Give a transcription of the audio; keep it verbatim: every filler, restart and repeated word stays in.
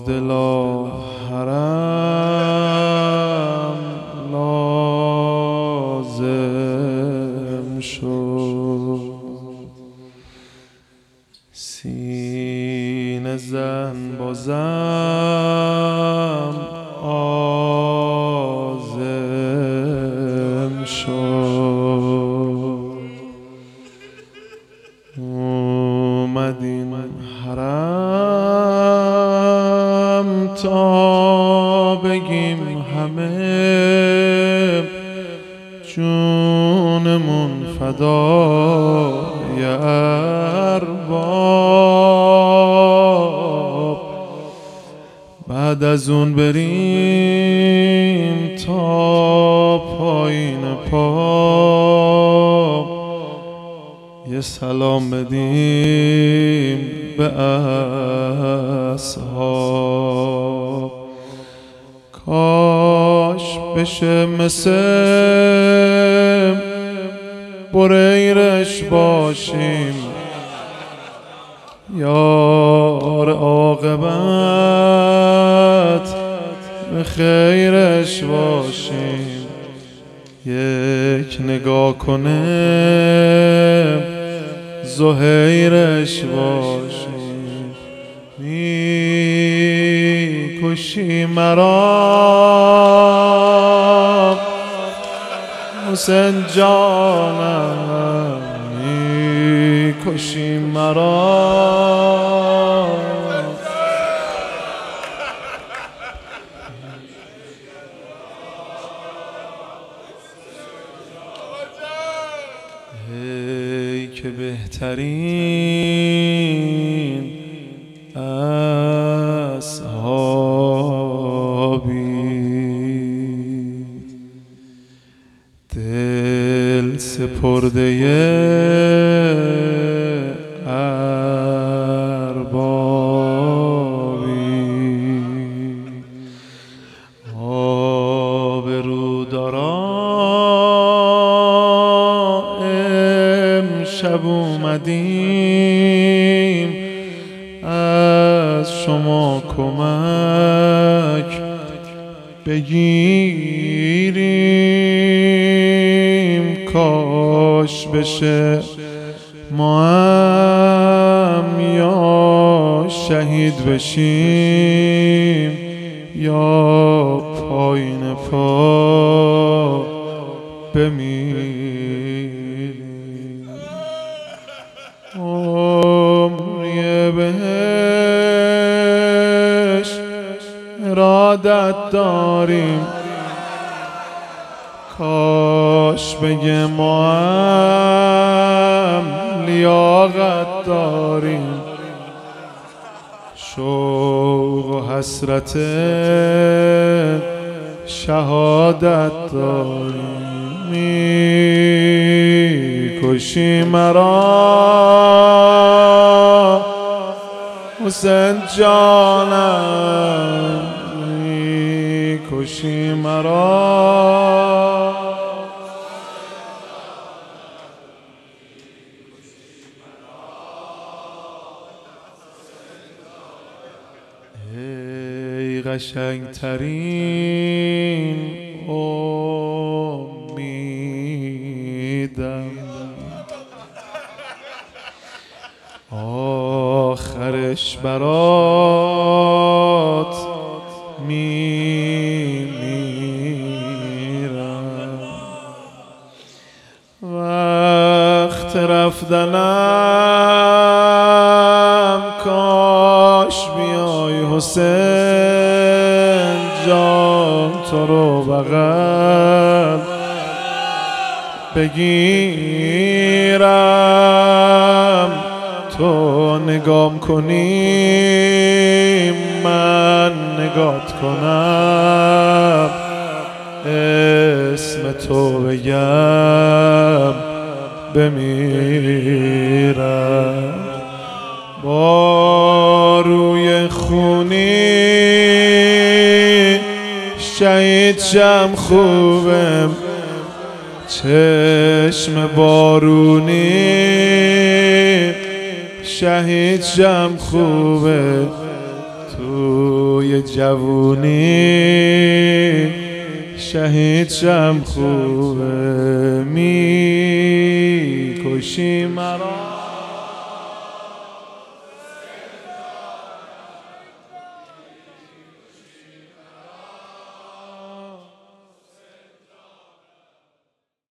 دلا حرم لازم شد، سینه زن بازم عازم شد. اومدیم حرم تا بگیم همه جونمون فدای ارباب، بعد از اون بریم تا پایین پا یه سلام بدیم به اصحاب. کاش بشه مثل بریرش باشیم، یار عاقبت به خیرش باشیم. یک نگاه کنه زهیرش باشیم. می کشی مرا حسین جانم، می کشی مرا. ای که بهترین اصحابی، دل سپرده اربابی، آبرودارا امشب اومدیم از شما کمک بگیریم. کاش بشه ما هم یا شهید بشیم یا پایین پا بمیریم. عمری بهش ارادت داریم، کاش بگه ما هم لیاقت داریم. شوق و حسرت شهادت داریم. می کشی مرا حسین جانم، می کشی مرا. ای قشنگ ترین امیدم، آخرش برات میمیرم. وقت رفتنم کاش بیای حسین جان، تو رو بغل بگیرم، تو نگام کنی من نگات کنم، اسم تو بگم بمیرم. با روی خونی شهید شم خوبم، چشم بارونی شهید شم خوبه، توی جوونی شهید شم خوبه، می کشی مرا